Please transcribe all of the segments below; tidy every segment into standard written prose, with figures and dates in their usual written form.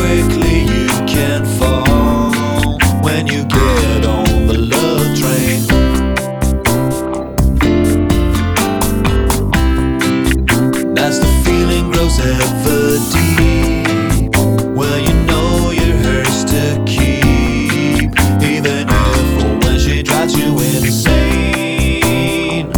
quickly you can fall when you get on the love train. As the feeling grows ever deep, well, you know you're hers to keep, even if when she drives you insane.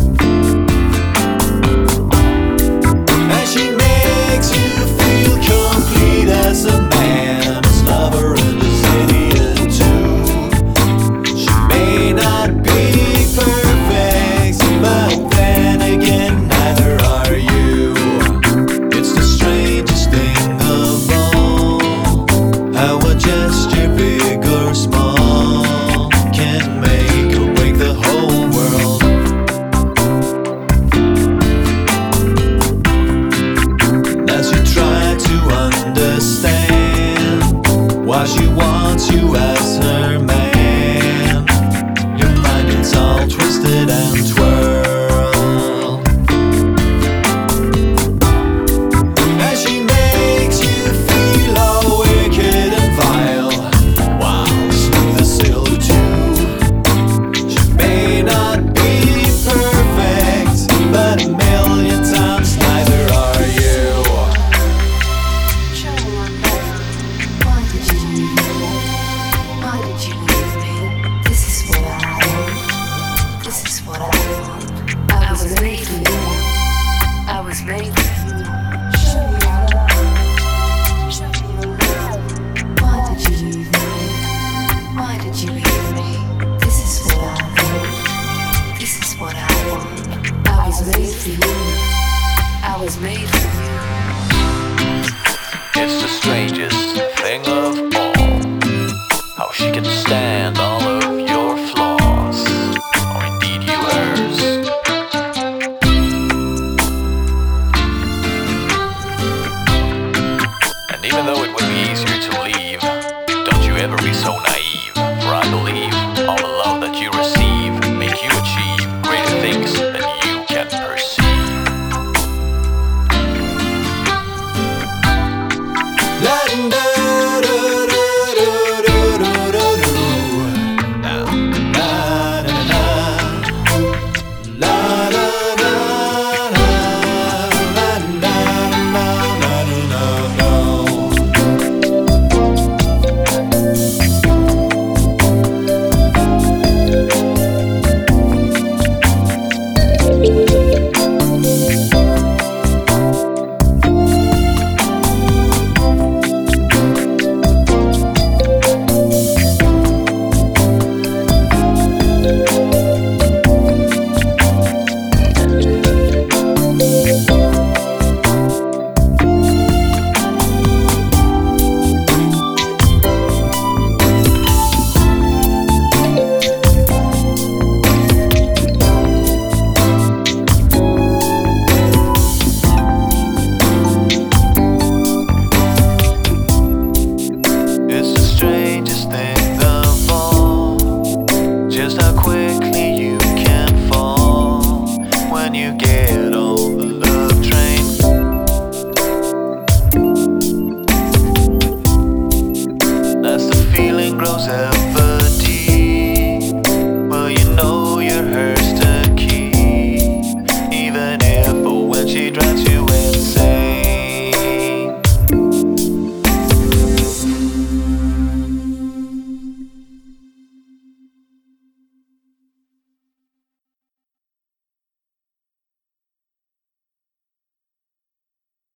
And she makes you feel complete as a man, his lover and his idiot too. She may not be perfect, but then again, neither are you. It's the strangest thing of all, how a gesture, big or small, can make or break the whole world. As you try to understand why she wants you as her man, your mind is all twisted and twirled. As she makes you feel all wicked and vile, wow, smooth as silk too. She may not be perfect, but a million times neither are you. Show me one better. Why did you leave me? Why did you leave me? This is what I want. This is what I want. I was made for you. I was made for you. Show me your love. Show me your love. Why did you leave me? Why did you leave me? This is what I want. This is what I want. I was made for you. I was made for you. It's the strangest thing of all, how she can stand all of your flaws, or indeed you hers. And even though it would be easier to leave, don't you ever be so naive, for I believe all the love that you receive make you achieve greater things than you can perceive. Just how quickly you can fall when you get on the love train. As the feeling grows out